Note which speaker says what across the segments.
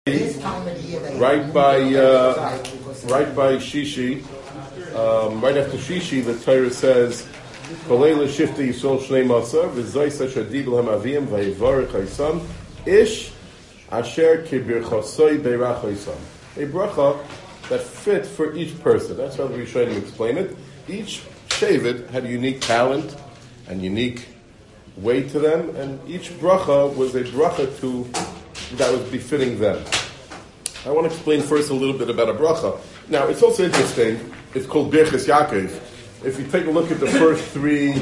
Speaker 1: Right by Shishi, right after Shishi, the Torah says, "Kolela shifta Yisrael shnei masa v'zoy sasher dibel hamavim v'yivarech haisam ish asher kibirchasoi beirach haisam." A bracha that fit for each person. That's how the Rishonim explain it. Each Shevet had a unique talent and unique way to them, and each bracha was a bracha that was befitting them. I want to explain first a little bit about a bracha. Now, it's also interesting. It's called Birchas Yaakov. If you take a look at the first three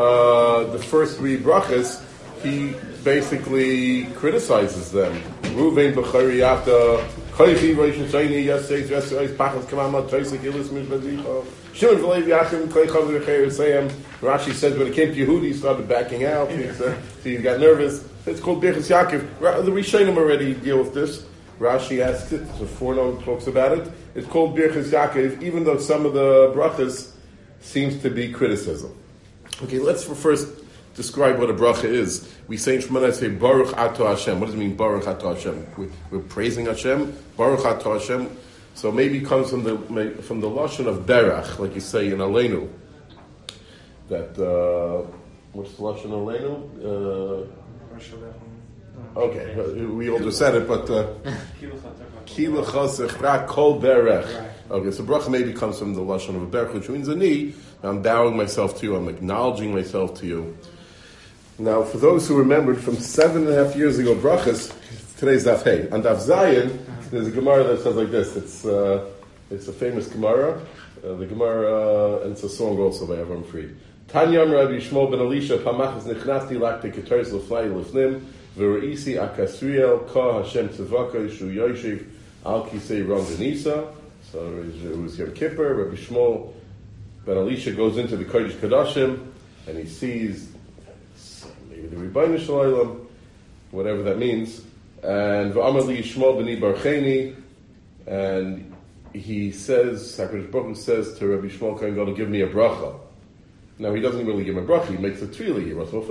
Speaker 1: brachas, he basically criticizes them. Ruvain b'chariyata, koichi roish shayni yaseis yaseis pachas kamama toisik ilis mishvadicha. Shimon v'leiv yachim koichav v'chayr. Rashi says when it came to Yehudi, he started backing out. He got nervous. It's called Birchas Yaakov. The Rishonim already deal with this. Rashi asks it, the foreknown talks about it. It's called Birchas Yaakov, even though some of the brachas seems to be criticism. Okay, let's first describe what a bracha is. We say in Shemona, say Baruch Ato Hashem. What does it mean, Baruch Ato Hashem? We're praising Hashem, Baruch Ato Hashem. So maybe it comes from the lashon of berach, like you say in Aleinu. That what's the lashon Aleinu? Okay, we all just said it, but ki l'chosech kol berech. Okay, so bracha maybe comes from the lashon of a berech, which means ani. I'm bowing myself to you. I'm acknowledging myself to you. Now, for those who remembered from 7.5 years ago, brachas. Today's daf hey. On daf zayin, there's a gemara that says like this. It's a famous gemara. The gemara, and it's a song also by Avram Fried. Tanyam Rabbi Shmuel ben Elisha pamachas nechnasti lakte keteres l'fnai l'fnim. V'reisi akasriel ka Hashem tzavaka shu yoshev al kisei ram denisa. So it was Yom Kippur. Rabbi Shmuel ben Elisha goes into the Kodesh Kodashim and he sees maybe the Rebbeinu Shalom, whatever that means. And v'amar li Yishmael b'ni barcheni, and he says, HaKadosh Baruch Hu says to Rabbi Shmuel Kohen Gadol, give me a bracha. Now, he doesn't really give him a bracha, he makes a tefillah.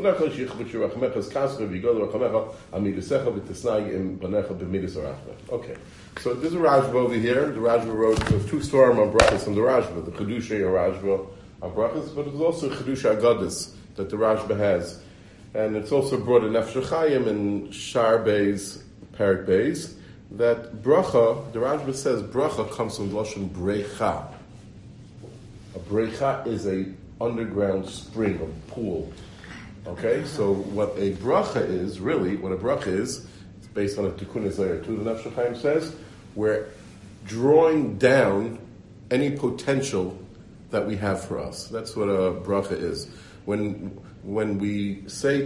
Speaker 1: Okay, so there's a Rashba over here. The Rashba wrote, there's two storm on brachas from the Rashba, the Chedushay Rashba on brachas, but there's also Chedushay Agadis that the Rashba has. And it's also brought in Nefesh Chaim and Shar Beis, Perik Beis, that bracha, the Rashba says bracha comes from Lashon brecha. A brecha is a underground spring, a pool. Okay, so what a bracha is, it's based on a Tikkun Zayir 2, the Nefesh Chaim says, we're drawing down any potential that we have for us. That's what a bracha is. When we say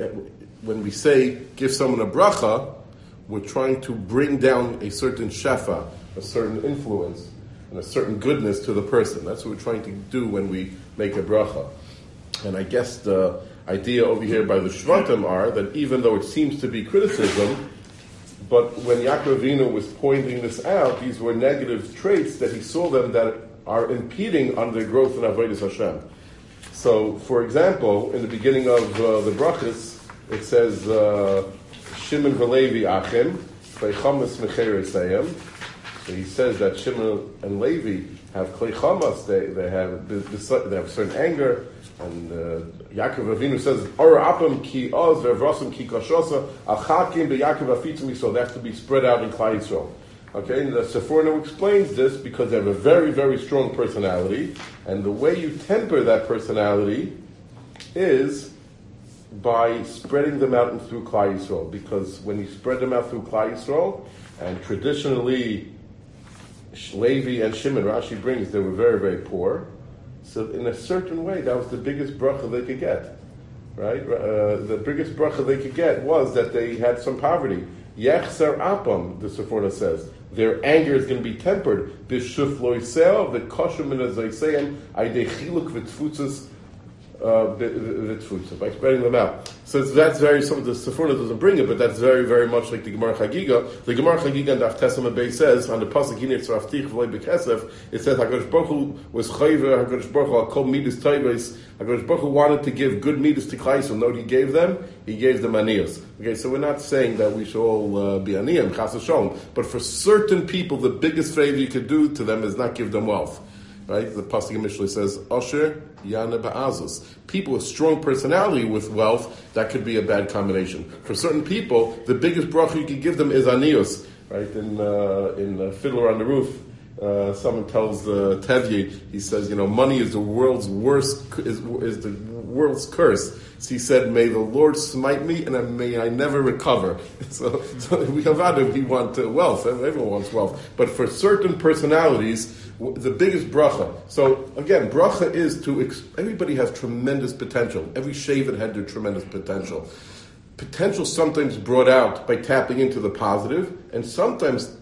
Speaker 1: give someone a bracha, we're trying to bring down a certain shefa, a certain influence, and a certain goodness to the person. That's what we're trying to do when we make a bracha. And I guess the idea over here by the Shvatim are that even though it seems to be criticism, but when Yaakov Avinu was pointing this out, these were negative traits that he saw them that are impeding on their growth in Avodas Hashem. So, for example, in the beginning of the brachas, it says, Shimon v'Levi achim, v'chamas mecheresayim. So he says that Shimon and Levi have kleichamas, they have a certain anger, and Yaakov Avinu says, Or apam ki oz ve'vrosam ki kashosa, achakim be'Yaakov afitzim, so they have to be spread out in Klal Yisrael. Okay, and the Sephorno explains this because they have a very, very strong personality, and the way you temper that personality is by spreading them out through Klal Yisrael. Because when you spread them out through Klal Yisrael, and traditionally Levi and Shimon, Rashi brings, they were very, very poor. So in a certain way, that was the biggest bracha they could get. Right? The biggest bracha they could get was that they had some poverty. Yechzer apam, the Sephorno says. Their anger is going to be tempered. B'shuf loisel v'koshum min azayseim aydei chiluk v'tfutzas Vitfutza, by spreading them out. So that's very, some of the Sephora doesn't bring it, but that's very, very much like the Gemara Chagiga. The Gemara Chagiga in the Aftesam Bay says, on the Pasuk Hinei Tzraftich V'lei B'Kesef, it says, HaKadosh Baruch Hu was Chayver, HaKadosh Baruch Hu, Kol Midas Tayves, HaKadosh Baruch Hu wanted to give good Midas to Klai, so note he gave them Aniyos. Okay, so we're not saying that we should all be Aniyim, Chas V'Sholom, but for certain people, the biggest favor you could do to them is not give them wealth. Right? The Pasuk in Mishlei says, Asher Yana Ba'azus. People with strong personality with wealth, that could be a bad combination. For certain people, the biggest bracha you can give them is Aniyus. Right? In Fiddler on the Roof, someone tells Tevye, he says, money is the world's worst, is the world's curse. So he said, may the Lord smite me and may I never recover. So we have Adam, we want wealth. Everyone wants wealth. But for certain personalities, the biggest bracha. So again, bracha is everybody has tremendous potential. Every shaven had their tremendous potential. Potential sometimes brought out by tapping into the positive, and sometimes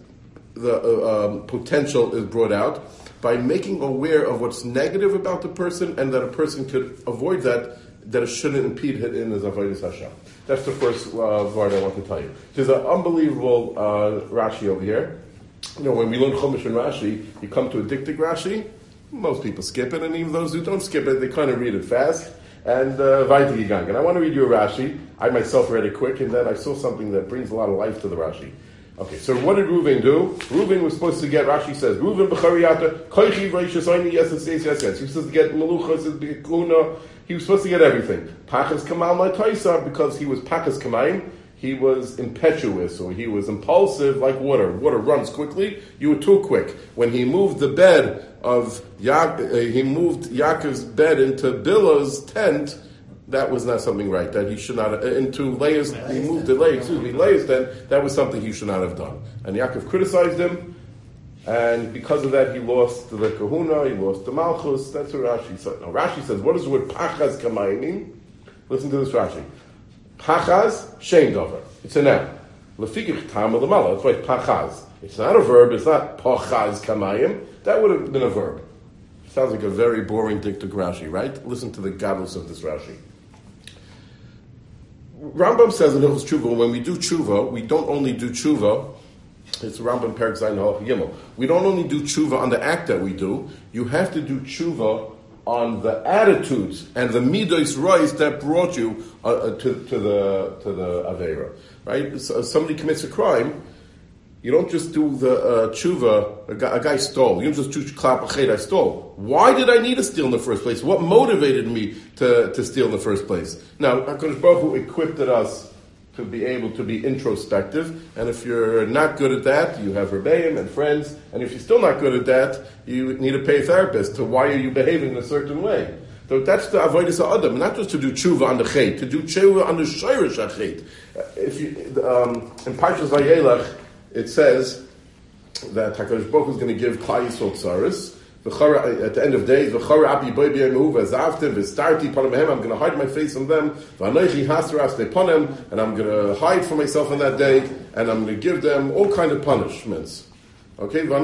Speaker 1: the potential is brought out by making aware of what's negative about the person, and that a person could avoid that it shouldn't impede in his avodas Hashem. That's the first word I want to tell you. There's an unbelievable Rashi over here. When we learn Chumash and Rashi, you come to a diktik Rashi, most people skip it, and even those who don't skip it, they kind of read it fast, and weitergegangen. And I want to read you a Rashi. I myself read it quick, and then I saw something that brings a lot of life to the Rashi. Okay, so what did Reuven do? Reuven was supposed to get, Rashi says, Reuven b'chariyata, koichi v'yishasayni yes. He was supposed to get meluchas, b'kuna, he was supposed to get everything. Pachas kamal ma'taisa, because he was pachas kamayim, he was impetuous, or he was impulsive like water. Water runs quickly, you were too quick. When he moved the bed of he moved Yaakov's bed into Bilhah's tent, that was not something right. That he should not into Leah's. He moved the Leah's tent. That was something he should not have done. And Yaakov criticized him, and because of that, he lost the kahuna, he lost the malchus. That's what Rashi said. Now Rashi says, what does the word pachas kamayim mean? Listen to this Rashi. Pachaz, shein dover. It's a noun. Lefikich tam l'mala. That's why it's pachaz. It's not a verb. It's not pachaz kamayim. That would have been a verb. Sounds like a very boring diktuk Rashi, right? Listen to the gadlus of this Rashi. Rambam says in Hilchos Tshuva, when we do tshuva, we don't only do tshuva. It's Rambam Perek Zayin Halach Gimel. We don't only do tshuva on the act that we do. You have to do tshuva on the attitudes and the midos rois that brought you to the aveira, right? So somebody commits a crime, you don't just do the tshuva. A guy stole. You don't just clap I stole. Why did I need to steal in the first place? What motivated me to steal in the first place? Now, HaKadosh Baruch Hu equipped us to be able to be introspective, and if you're not good at that, you have rebbeim and friends, and if you're still not good at that, you need to pay a therapist to why are you behaving in a certain way. So that's the avodas ha'adam, not just to do tshuva on the chet, to do tshuva on the shayrish ha'chet. If you in Parshas Vayelech, it says that HaKadosh Baruch Hu is going to give Klal Yisrael tzaros. At the end of days, I'm going to hide my face from them, and I'm going to hide from myself on that day, and I'm going to give them all kind of punishments. Okay? And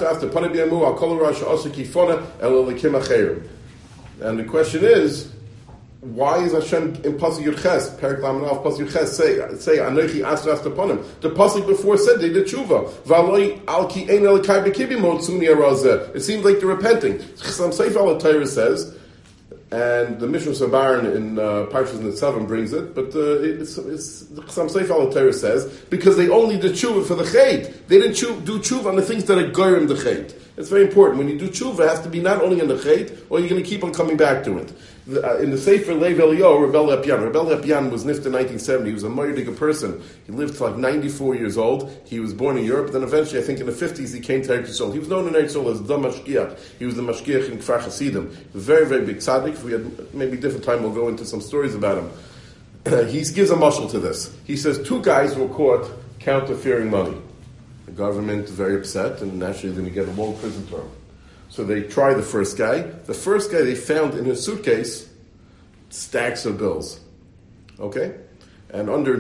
Speaker 1: the question is, why is Hashem in Pasuk Yud Ches, Perek Lamed Aleph, Pasuk Yud Ches, say Anochi Asras upon him? The Pasuk before said they did tshuva. V'aloi alki ein elikai b'kibi motzuni arazeh. It seems like they're repenting. Chasam Seif al Torah says, and the Mishnah Sabaran in Parshas Netzarim brings it, but it's Chasam Seif al Torah says because they only did tshuva for the chait. They didn't do tshuva on the things that are goyim the chait. It's very important. When you do tshuva, it has to be not only in the chait, or you're going to keep on coming back to it. In the Sefer Lev Eliyahu, Rebel Epyan. Rebel Epyan was nifta in 1970. He was a Moedige person. He lived to like 94 years old. He was born in Europe. Then eventually, I think in the 50s, he came to Eretz Yisrael. He was known in Eretz Yisrael as the Mashgiach. He was the Mashgiach in Kfar Hasidim. A very, very big tzaddik. If we had maybe a different time, we'll go into some stories about him. He gives a mashal to this. He says 2 guys were caught counterfeiting money. The government is very upset, and naturally they're going to get a long prison term. So they try the first guy. The first guy they found in his suitcase stacks of bills. Okay? And under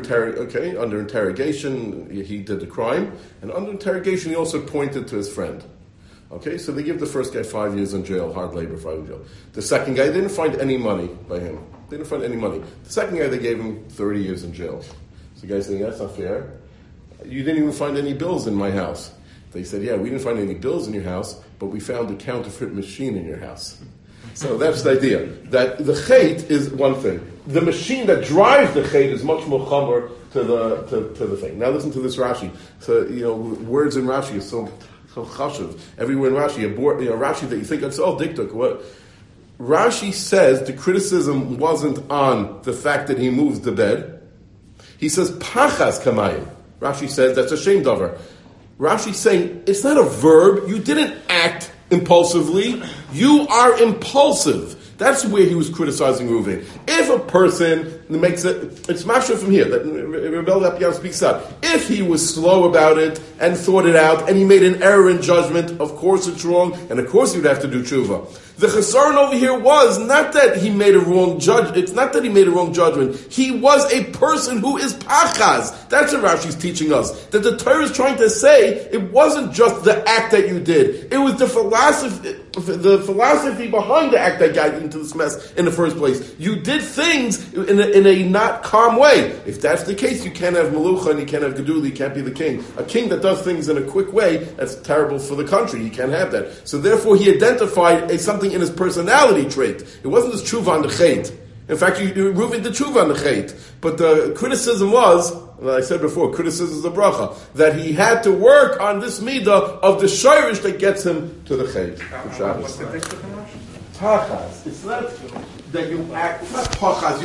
Speaker 1: interrogation, he did the crime. And under interrogation, he also pointed to his friend. Okay, so they give the first guy 5 years in jail, hard labor, 5 years in jail. The second guy, they didn't find any money by him. They didn't find any money. The second guy, they gave him 30 years in jail. So the guy's saying, that's not fair. You didn't even find any bills in my house. They said, yeah, we didn't find any bills in your house, but we found a counterfeit machine in your house. So that's the idea. That the chait is one thing. The machine that drives the chait is much more chomer to the thing. Now listen to this Rashi. So, words in Rashi are so chashuv. Everywhere in Rashi, Rashi that you think it's all diktuk. What? Rashi says the criticism wasn't on the fact that he moves the bed. He says, pachas kamayim. Rashi says that's a shame davar. Rashi's saying, it's not a verb. You didn't act impulsively. You are impulsive. That's where he was criticizing Reuven. If a person makes it's masha from here, that Rebel Apian speaks out. If he was slow about it and thought it out, and he made an error in judgment, of course it's wrong, and of course he would have to do tshuva. The chesaron over here was not that he made a wrong judgment. It's not that he made a wrong judgment. He was a person who is pachas. That's what Rashi's teaching us. That the Torah is trying to say it wasn't just the act that you did. It was the philosophy behind the act that got you into this mess in the first place. You did things in a not calm way. If that's the case, you can't have Melucha and you can't have Geduli, you can't be the king. A king that does things in a quick way, that's terrible for the country. You can't have that. So therefore he identified something in his personality trait. It wasn't his tshuva on the chait. In fact, Reuven did tshuva on the chait. But the criticism was, I said before, criticism is a bracha, that he had to work on this midah of the shirish that gets him to the chait.
Speaker 2: What's the diktuk in Rashi?
Speaker 1: Pachas. It's not that you act, it's not pachas.